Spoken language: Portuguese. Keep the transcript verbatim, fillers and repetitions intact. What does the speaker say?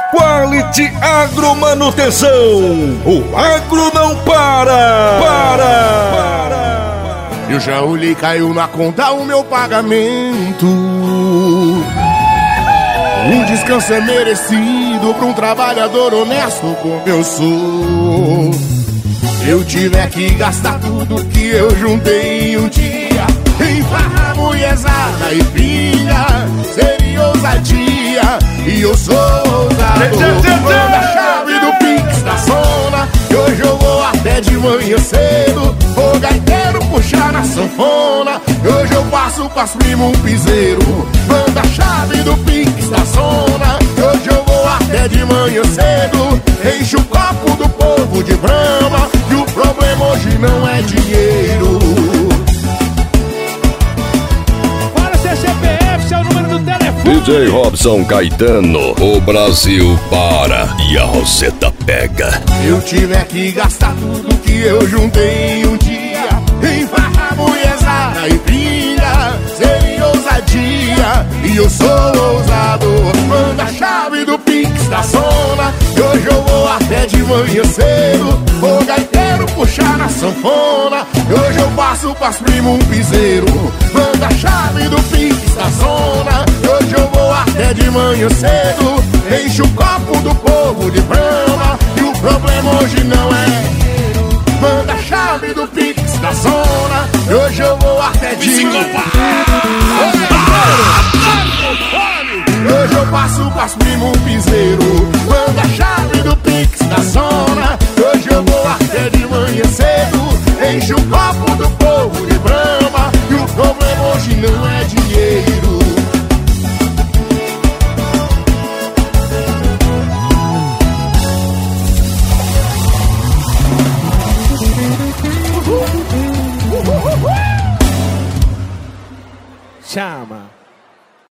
Quality Agromanutenção. O agro não para. Para. Para. Eu já olhei, caiu na conta o meu pagamento. Um descanso é merecido pra um trabalhador honesto como eu sou. Eu tiver que gastar tudo que eu juntei em um dia em farra, mulherzada e filha, seria ousadia, e eu sou ousado. Manda a chave do Pix da zona, que hoje eu vou até de manhã cedo. O gaiteiro puxar na sanfona, e hoje eu passo pras primo um piseiro. Manda a chave do Pix da zona, que hoje eu vou até de manhã cedo. Enche o copo do povo de Brahma, e o problema hoje não é dinheiro. C P F, seu número do telefone. D J Robson Caetano, o Brasil para e a Roseta pega. Eu tiver que gastar tudo que eu juntei em um dia em farra, mulherzada e filha, seria ousadia, e eu sou ousado. Manda a chave do Pix da zona, que hoje eu vou até de manhã cedo. O gaiteiro puxar na sanfona, e hoje eu passo pras primo um piseiro. Manda a chave do Pix da zona, que hoje eu vou até de manhã cedo. Enche o copo do povo de Brahma, e o problema hoje não é dinheiro. Manda a chave do Pix da zona, que hoje eu vou até de manhã. Hoje eu passo pras primo um piseiro. Manda a chave do Pix da zona, que hoje eu vou até de manhã cedo. Enche o copo do povo de Brahma, e o problema hoje não é dinheiro. Chama.